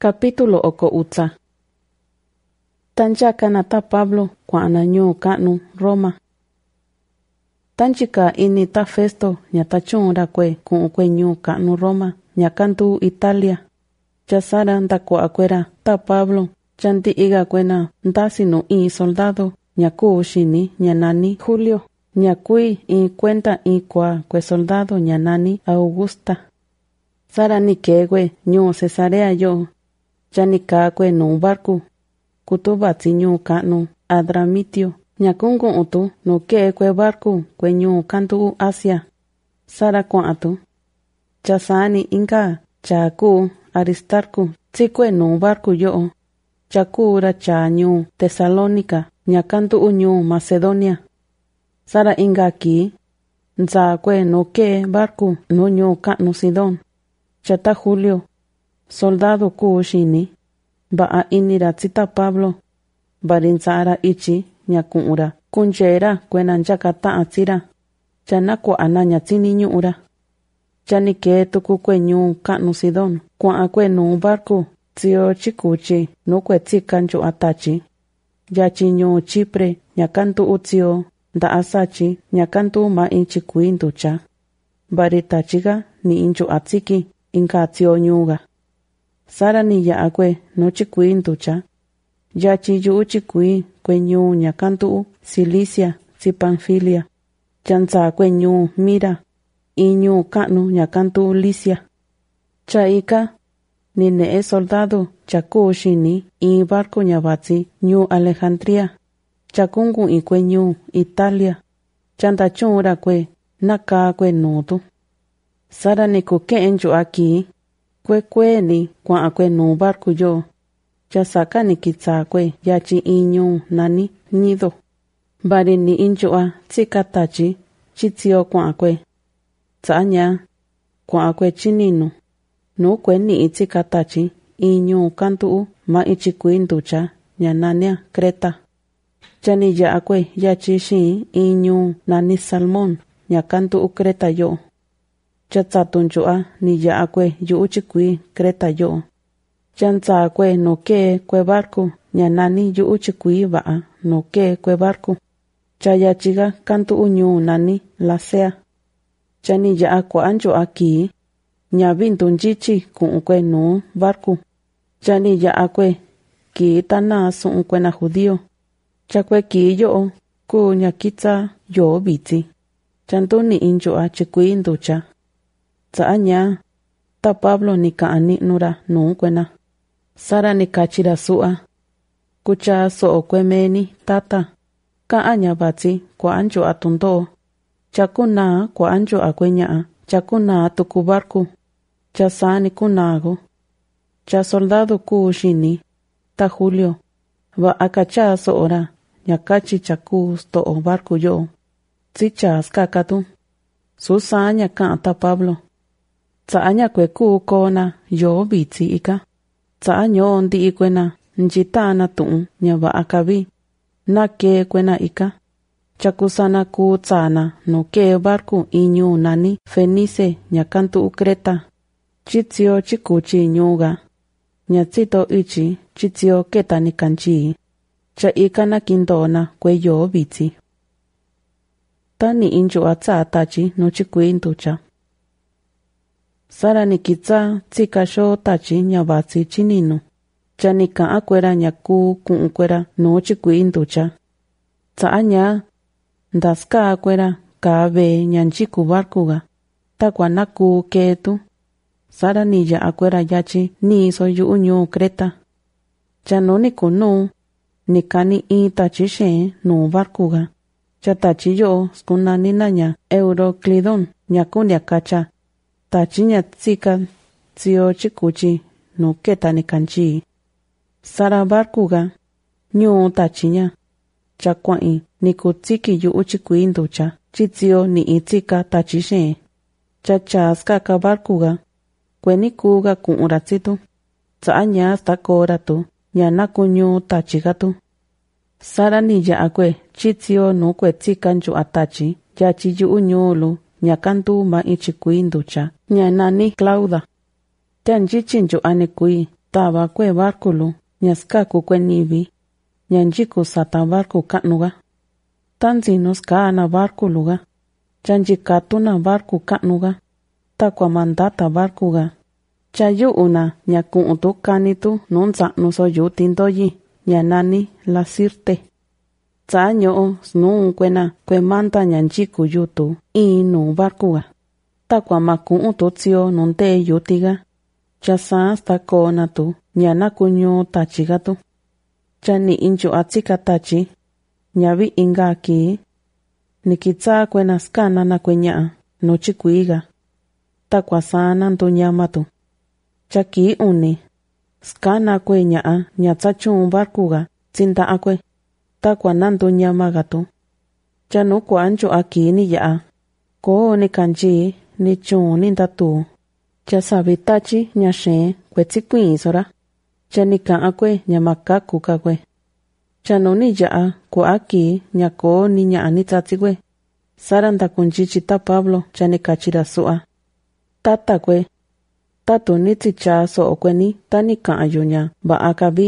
Capítulo oko utsa. Tancha kanata Pablo kuana ñuu kanu Roma. Tanchika ini ta Festo ñatachunra kue ñuu kanu Roma ñakantu Italia. Chasara ndakua kuera ta Pablo chanti iga kuena ndasinu i soldado ñaku shini ñanani Julio. Ñakui i cuenta i kue soldado ñanani Augusta. Sara ni kegwe ñuu Cesarea yo. Chanika kue no barco. Kutubatsi ñuu kanu Adramitio. Ñakungu utu no ke kue barco kue ñuu kantu Asia. Sara kuatu. Chasani inka chaku Aristarco tsikue no barco yo. Chakura cha ñuu Tesalónica ñakantu ñuu Macedonia. Sara inga ki nza kue no ke barco no ñuu kanu Sidón. Chata Julio soldado kuushini ba'a inira tsita Pablo barinzara ichi ñaku'ura kunchera kuena nchakata atsira chanakua anaña tsini ñu'ura chanike tuku kue ñuu kanu Sidón kua'a kue nu barco tsio chikuchi no kue tsika nchu atachi yachi ñuu Chipre ñakantu utsio nda asachi ñakantu ma inchi kui nducha baritachiga ni inchu atsiki inka tsio ñuga. Sara ni ya kue no chikui nducha. Yachi yu chikui kue ñuu ñakantu Cilicia si Panfilia. Chanza kue ñuu Mira i ñuu kanu ñakantu Licia. Chaika ni ne soldado chaku shini i barco ñabatsi ñuu Alejandría. Chakungu i kue ñuu Italia. Chanta chunra kue naka kue nutu. Sara ni kuken yu aki. Kue ni kwa kue no barco yo. Chasaka ni kitsa kue yachi iñu nani nido. Bari ni injua tsikatachi chitsio kwa kue. Tsanya kwa kue chininu. No kue ni tsikatachi iñu kantu ma ichikui nducha ñanania Creta. Chani ya kue yachi shi iñu nani Salmón ñakantu Creta yo. Chatsatun ni ya kue yu chikui Creta yo. Chanza kue no ke kue barco ñanani yu chikui ba'a no ke kue barco. Chayachiga kantu uñu nani Lasea. Chani ya kua anjo aki ñabintun chichi kun kue no barco. Chani ya kue ki tana sun kue na judío. Chakue ki yo ku ñakitsa yo biti. Chantu ni injo chikui nducha. Tsanya ta Pablo ni kaani nura no kuena. Sara ni kachira sua. Kucha so kwemeni tata. Ka anya batsi kwa anjo atundo. Chakuna kwa anjo akwenya. Chakuna tuku barku. Chasani kunago. Cha soldado kuushini. Ta Julio. Va akacha so ora. Nyakachi chaku sto barku yo. Tsicha skakatu. Susanya ka ta Pablo. Tsanya kue kona yo bitsi ika. Tsanyo ndi ikwena njitana tu'un nyaba akabi. Na ke kwena ika. Chakusana ku tsana no ke barku iñu nani Fenice ñakantu Creta. Chitsio chikuchi ñuga. Ñatsito ichi chitsio ketani kanchi. Cha ika na kindona kue yo bitsi. Tani inju atsatachi no chikui nducha. Sara ni kitsa tsika sho tachi ñabatsi chininu. Chanika akwera ñaku kun kwera no chikui nducha. Tsanya ndaska akwera kabe ñanchiku barkuga. Takwa naku ketu. Sara ni ya akwera yachi ni so yu uñu Creta. Chano ni kunu ni kani i tachi she no barkuga. Chatachi yo skunani naña Euroclidón ñakunya kacha. Tachiña tsika tsio chikuchi no ketani kanchi. Sara barkuga ñuu tachiña. Chakwai ni kutsiki yu uchikui nducha. Chitsio ni itsika tachishe. Chachaskaka barkuga. Kweni kuga kuuratsitu. Tsanya stakora tu. Ñanaku ñuu tachigatu. Sara ni ya kue chitsio no kue tsika nju atachi. Yachi yu uñulu. Ñakantu ma ichikui nducha. Ñanani Clauda. Tanjichinjo anekui tava kue barkulu ñaskaku kue nivi ñanyiku sata barku ka'nuga tanzino skana barkuluga chanjikatuna barku ka'nuga takua mandata barkuga chayu'una ñaku'tu kanitu nuntsa'nu soyuti ntoyi ñanani la Sirte tsa'a ño'o snuu kuena kue manta ñanyiku yutu inu barkuga takua maku'tu tsio nunte yutiga chasa stakona tu ñanakuñu tachiga tu chani inchu atsika tachi ñavi inga ki nikitsa kuena skana na kueña'a nochi kuiga takua sana ntuñama tu chaki uni skana kueña'a ñatsachun barkuga tsinda'a kue takua nantuñamaga tu chanu kuanchu aki ni ya'a ko ni kanji ni chun ni ndatu chasavi tachi ñaxeen kuetsikui-sora chanika'a kue ñamakakuka kue chanu ni ya'a kuaki ñako ni ña'a ni tsatsi kue sara ndakunchichita Pablo chanikachira su'a tata kue tatu ni tsicha so'o kueni tani ka'ayuña va'a kavi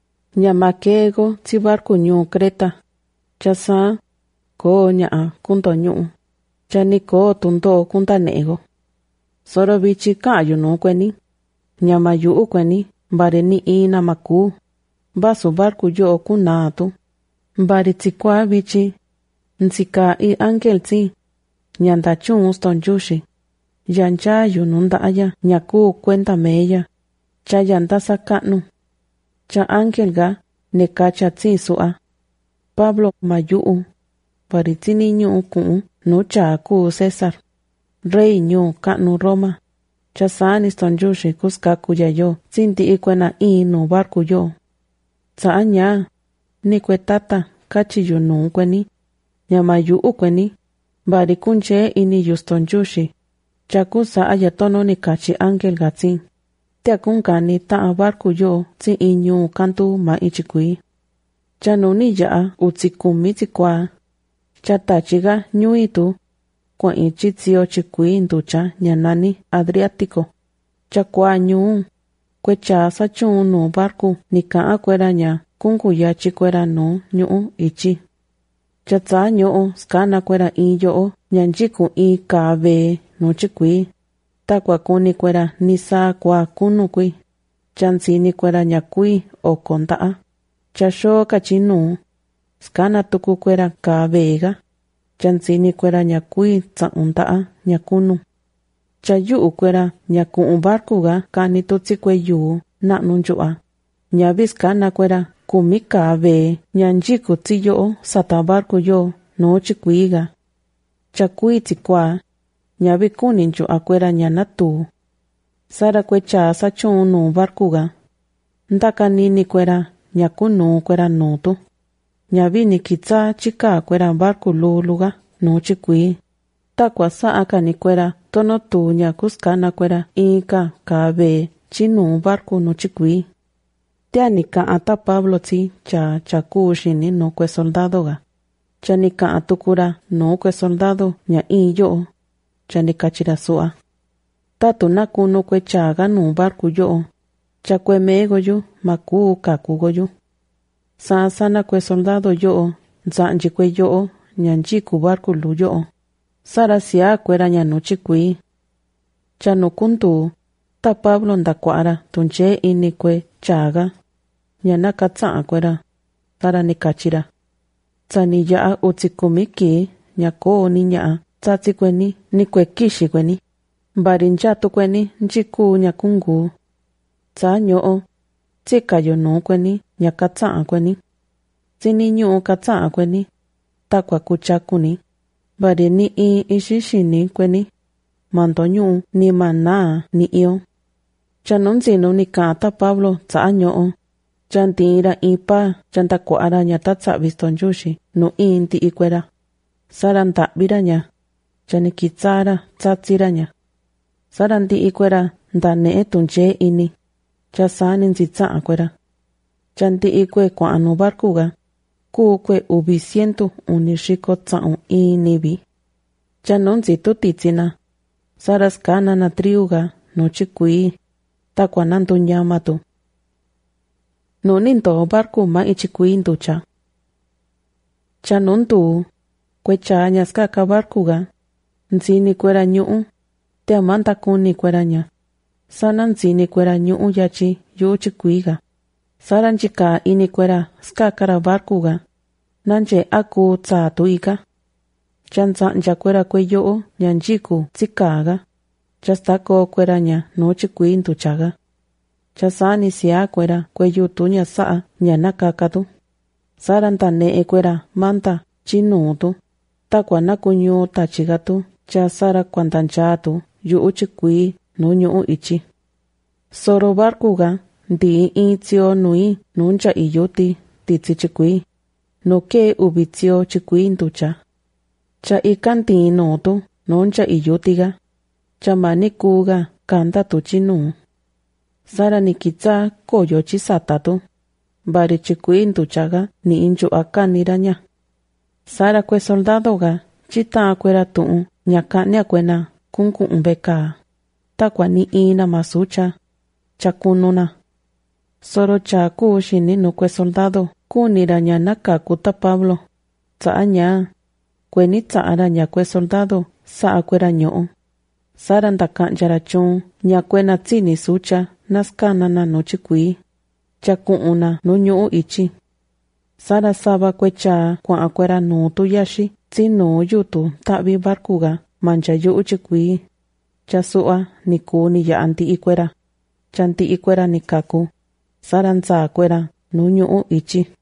ñamakego tsi barku ñuu Creta chasa ko ña'a kuntoñu'u chaniko tunto kuntane'ego soro vichi ka'ayunu kueni ñamayu'u kueni mbari ni ina maku basu barku yo'o kunatu mbari tsikua vichi ntsika i ángel tsi ñandachun stonchuxi yancha yununda'aya ñaku kuenta meya cha yandasa ka'nu cha ángel ga nekacha tsi su'a Pablo mayu'u mbari tsini ñu'u ku'u nu chaku César rey ñuu ka'nu Roma chasani stonchuxi kuskaku yayo tsinti'i kuena inu barku yo tsa'a ña ni kue tata kachiyunu kueni ñamayu'u kueni mbari kunche ini yu stonchuxi chaku sa'a yatono ni kachi ángel ga tsi tiakunkani ta'a barku yo tsi iñu kantu ma ichikui chanu ni ya'a utsikumi tsikua chatachiga ñuitu kua'in chitsio chikui nducha ñanani Adriático chakua ñuu kuecha sachun nu barku nika'a kuera ña kunkuya chikuera nu ñu'u ichi chatsa ño'o skana kuera in yo'o ñanyiku in kave nu chikui takua kuni kuera nisa kua kunu kui chansini kuera ñakui o konta'a chasho kachinu skana tuku kuera kavega chansini kuera ñakui tsa'unta'a ñakunu chayu'u kuera ñaku'u barkuga kani tutsikue yuu na'nu nchu'a ñavi skana kuera kumi kave ñanyiku tsi yo'o sata barku yo nu chikuiga chakui tsikua ñavi kuni nchu'a kuera ñanatu sara kuecha sachun nu barkuga ndakanini kuera ñakunu kuera nutu ñavi nikitsa chika kuera barku luluga nu chikui takua sa'a kani kuera tono tu ñakuskana kuera inka kave chinu barku nu chikui tiani ka'ata Pablo tsi chaku xini nu kue soldadoga chani ka'a tukura nu kue soldado ña in yo'o chani kachira su'a tatu nakunu kue chaga nu barku yo'o chakue mego yu maku kakugo yu sana kue soldado yo'o nsanyi kue yo'o ñanyiku barku lu yo'o sara sia kuera ña nu chikui chanu kuntu ta Pablo ndakuara tunche ini kue chaga ñanaka tsa'a kuera sara nikachira tsani ya'a utsikumi ki ñako ni ña'a tsatsi kueni ni kue kixi kueni mbari nchatu kueni nchiku ñakungu tsa ño'o tsikayo nu kueni ñaka tsa'a kueni tsini ñu'u ka tsa'a kueni takua kuchakuni mbari ni in ixixini kueni mando ñu'u ni mana ni iyo chanu ntsinu ni ka'ata Pablo tsa'a ño'o chantira ipa chantakua'ara ña tatsavi stonchuxi nu in ti'i kuera sara nta'vira ña chanikitsara tsatsira ña sara nti'i kuera ndane'e tunche ini chasani ntsitsa'a kuera chanti'i kue kua'anu barkuga kuu kue uvi 119 inivi chanu ntsitu titsina sara skana na triuga nu chikui takua nantuñama tu Nuninto barku ma ichikui nducha. Cha nuntu, kwecha ñaskaka barkuga, nzini kuera ñu'u, te amanta kuni kuera ña. Sana nzini kuera ñu'u yachi yu chikuiga. Sara nchika ini kuera skakara barkuga, nanche aku tsatu ika. Chanza nja kuera kwe yo'o nyanjiku tsikaga. Chastako kuera ña no chikui nduchaga. Chasani sia kuera kwe yutu ña saa ña nakakatu. Sara ntane kuera manta chinutu. Takwa nakunyu tachigatu. Cha sara kwantanchatu yu chikui no ñu'u ichi. Soro barkuga ndi intzio nui nuncha iyuti titsi chikui. No ke ubitsio chikui nducha. Cha ikanti notu nuncha iyutiga. Cha manikuga kanta tu chinu. Sara nikitsa koyo chisatatu. Bari chikui nduchaga ni inchu akaniraña. Sara kwe soldadoga chita kuera tuu ñakania kuena kunkun beka. Takwa ni ina masucha. Chakununa. Soro cha kushini no kwe soldado kuniraña nakakuta Pablo. Tsaanya. Kweni tsaaraña kwe soldado saa kuera ño'o. Sara ndakanjara chun ña kuena tsini sucha naskanana no chikui. Chakuuna no ñu'u ichi. Sara saba kwecha kwa kuera no tuyashi tsino yutu tabi barkuga mancha yu'u chikui. Chasua niku ni ya anti ikuera. Chanti ikuera nikaku. Sara nza kuera no ñu'u ichi.